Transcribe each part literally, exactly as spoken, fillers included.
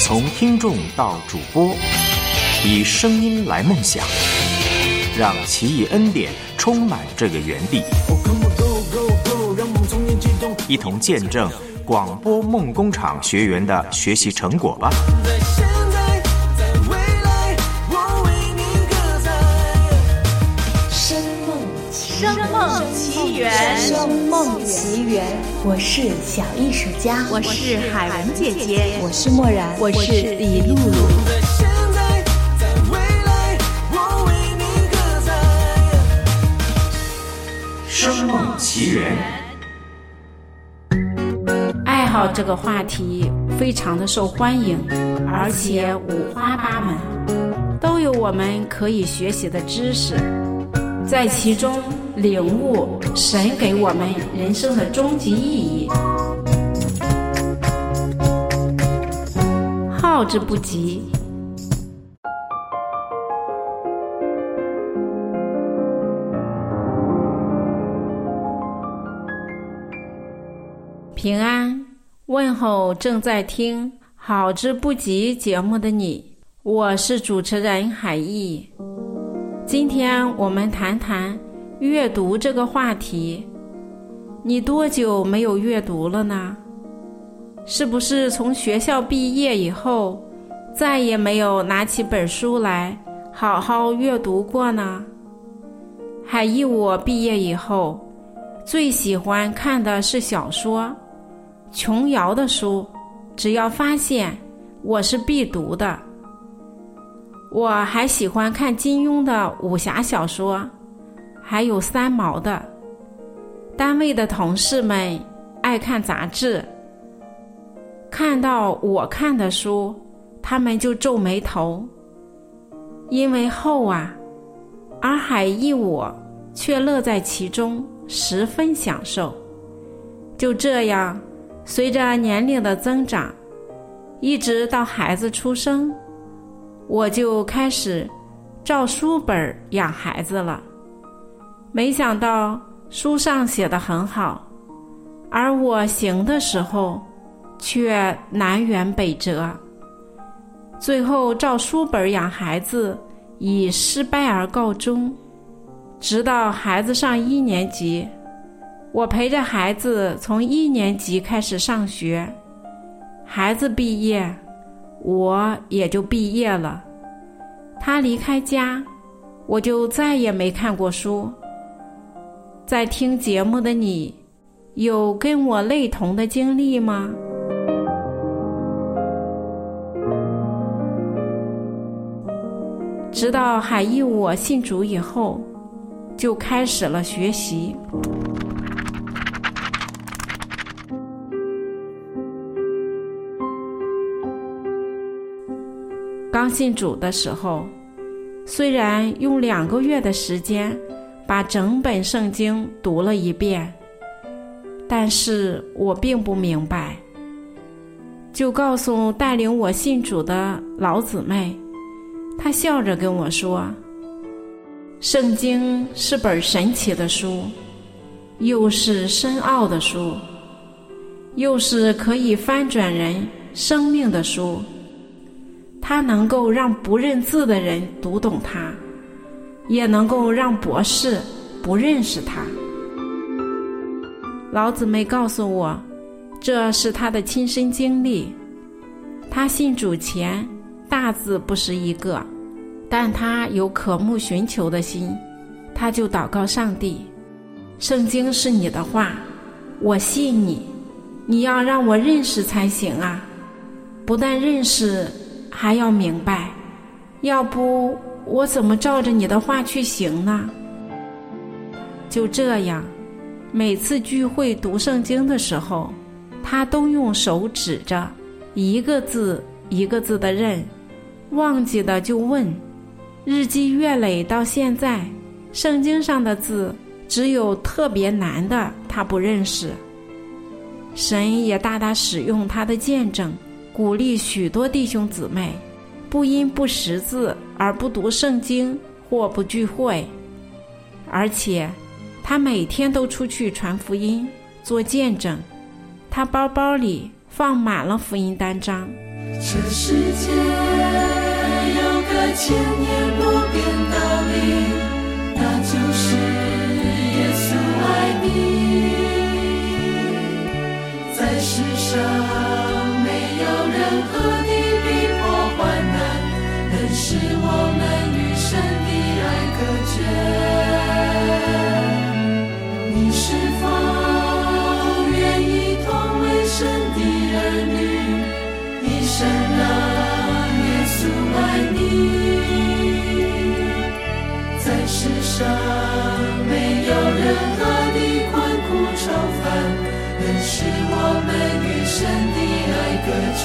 从听众到主播，以声音来梦想，让奇异恩典充满这个园地，一同见证广播梦工厂学员的学习成果吧。 声梦奇缘， 声梦奇缘，我是小艺术家， 我是海文姐姐， 我是默然， 我是李露露。 声梦奇缘， 爱好这个话题非常的受欢迎，而且五花八门，都有我们可以学习的知识，在其中领悟神给我们人生的终极意义。好之不及。平安，问候正在听好之不及节目的你，我是主持人海毅。今天我们谈谈阅读这个话题。你多久没有阅读了呢？是不是从学校毕业以后再也没有拿起本书来好好阅读过呢？海毅我毕业以后最喜欢看的是小说，琼瑶的书，只要发现我是必读的。我还喜欢看金庸的武侠小说，还有三毛的。单位的同事们爱看杂志，看到我看的书，他们就皱眉头，因为厚啊，而海毅我却乐在其中，十分享受。就这样，随着年龄的增长，一直到孩子出生，我就开始照书本养孩子了。没想到书上写得很好，而我行的时候却南辕北辙。最后照书本养孩子以失败而告终。直到孩子上一年级，我陪着孩子从一年级开始上学，孩子毕业，我也就毕业了。他离开家，我就再也没看过书。在听节目的你，有跟我类同的经历吗？直到海毅我信主以后，就开始了学习。刚信主的时候，虽然用两个月的时间把整本圣经读了一遍，但是我并不明白，就告诉带领我信主的老姊妹，她笑着跟我说，圣经是本神奇的书，又是深奥的书，又是可以翻转人生命的书，它能够让不认字的人读懂它，也能够让博士不认识它。老姊妹告诉我，这是她的亲身经历。她信主前大字不识一个，但她有渴慕寻求的心，她就祷告上帝，圣经是你的话，我信你，你要让我认识才行啊，不但认识还要明白，要不我怎么照着你的话去行呢？就这样，每次聚会读圣经的时候，他都用手指着，一个字一个字的认，忘记的就问。日积月累到现在，圣经上的字只有特别难的他不认识。神也大大使用他的见证，鼓励许多弟兄姊妹不因不识字而不读圣经或不聚会，而且他每天都出去传福音做见证，他包包里放满了福音单张。 这世界有个千年不变道理，那就是耶稣爱你。在世上没有任何的逼迫患难能使我们与神的爱隔绝。你是否愿意同为神的儿女，一生让耶稣爱你？在世上没有任何的困苦愁烦能使我们与神的爱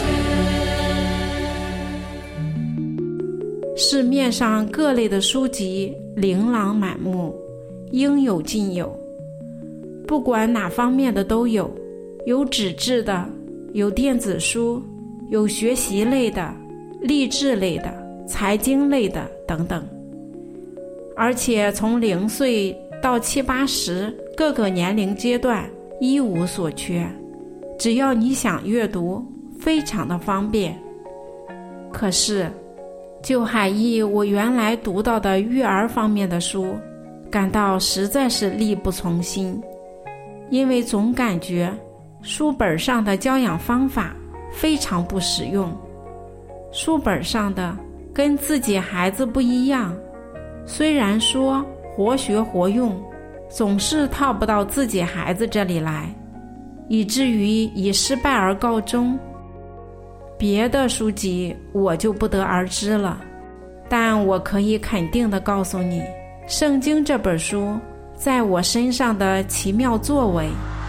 隔绝。 市面上各类的书籍琳琅满目，应有尽有，不管哪方面的都有，有纸质的，有电子书，有学习类的，励志类的，财经类的等等。而且从零岁到七八十，各个年龄阶段一无所缺，只要你想阅读，非常的方便。可是就海义我原来读到的育儿方面的书，感到实在是力不从心，因为总感觉书本上的教养方法非常不实用，书本上的跟自己孩子不一样，虽然说活学活用，总是套不到自己孩子这里来，以至于以失败而告终。别的书籍我就不得而知了，但我可以肯定地告诉你，圣经这本书在我身上的奇妙作为。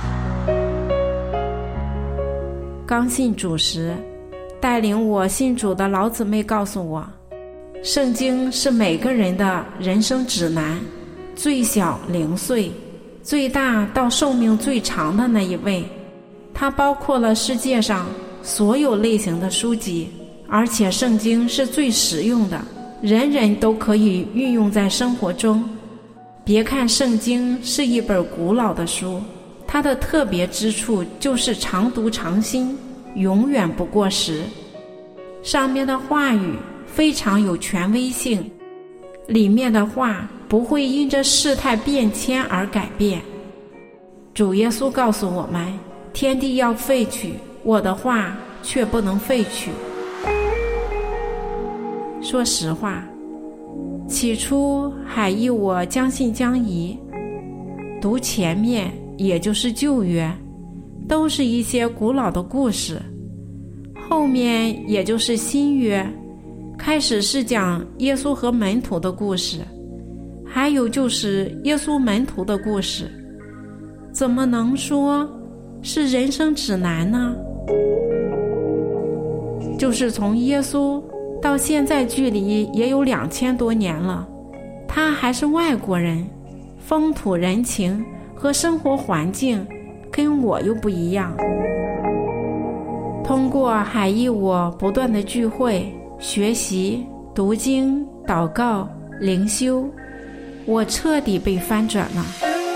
刚信主时，带领我信主的老姊妹告诉我，圣经是每个人的人生指南，最小零岁，最大到寿命最长的那一位。它包括了世界上所有类型的书籍，而且圣经是最实用的，人人都可以运用在生活中。别看圣经是一本古老的书，它的特别之处就是常读常新，永远不过时。上面的话语非常有权威性，里面的话不会因着事态变迁而改变。主耶稣告诉我们，天地要废去，我的话却不能废去。说实话，起初海义我将信将疑，读前面也就是旧约，都是一些古老的故事，后面也就是新约，开始是讲耶稣和门徒的故事，还有就是耶稣门徒的故事，怎么能说是人生指南呢？就是从耶稣到现在距离也有两千多年了，他还是外国人，风土人情和生活环境跟我又不一样。通过海义我不断的聚会、学习、读经、祷告、灵修，我彻底被翻转了。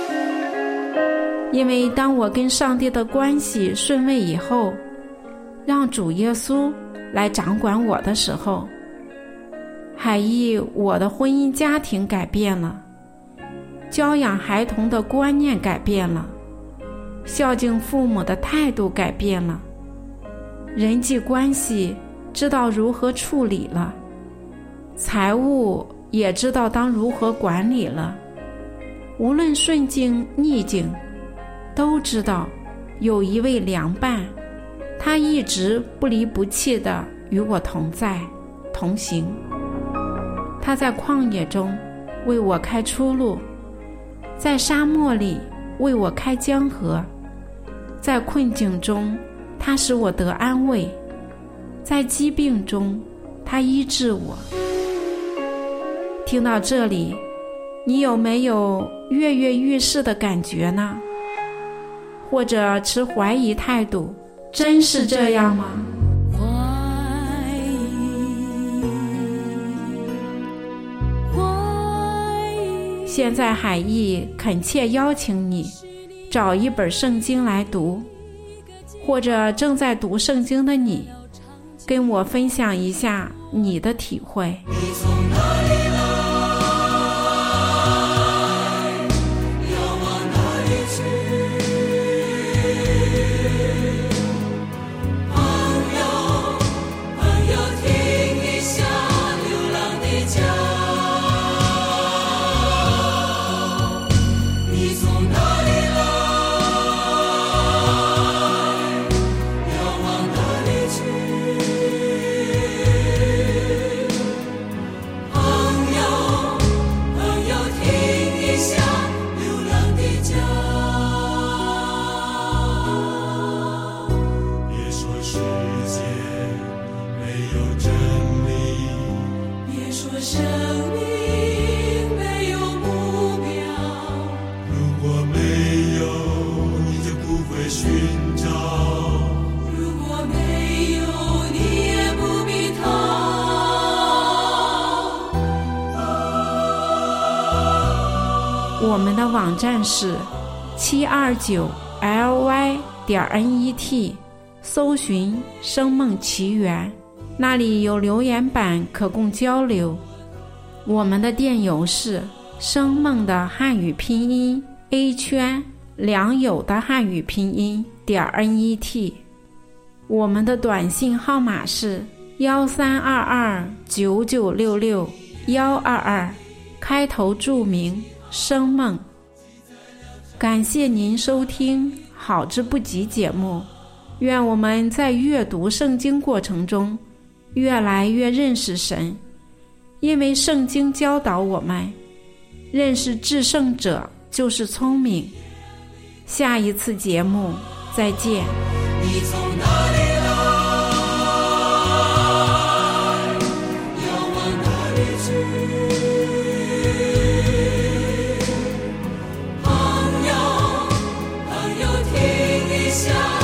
因为当我跟上帝的关系顺位以后，让主耶稣来掌管我的时候，海义我的婚姻家庭改变了，教养孩童的观念改变了，孝敬父母的态度改变了，人际关系知道如何处理了，财务也知道当如何管理了，无论顺境逆境，都知道有一位良伴，他一直不离不弃地与我同在同行。他在旷野中为我开出路，在沙漠里为我开江河，在困境中他使我得安慰，在疾病中他医治我。听到这里，你有没有跃跃欲试的感觉呢？或者持怀疑态度，真是这样吗？ 怀疑，怀疑。 现在海义恳切邀请你找一本圣经来读，或者正在读圣经的你， 跟我分享一下你的体会。 你从哪里来，要往哪里去？朋友，朋友，听一下流浪的家。你从哪里来，要往哪里去？生命没有目标，如果没有你就不会寻找，如果没有你也不必逃。 我们的网站是七二九 L Y 点 N E T， 搜寻生梦奇缘，那里有留言板可供交流。我们的电邮是生梦的汉语拼音 A 圈良友的汉语拼音点 N E T。 我们的短信号码是幺三二二九九六六幺二二，开头注明生梦。感谢您收听好之不及节目，愿我们在阅读圣经过程中越来越认识神，因为圣经教导我们，认识至圣者就是聪明。下一次节目再见。 你从哪里来，要往哪里去？朋友，朋友，听一下。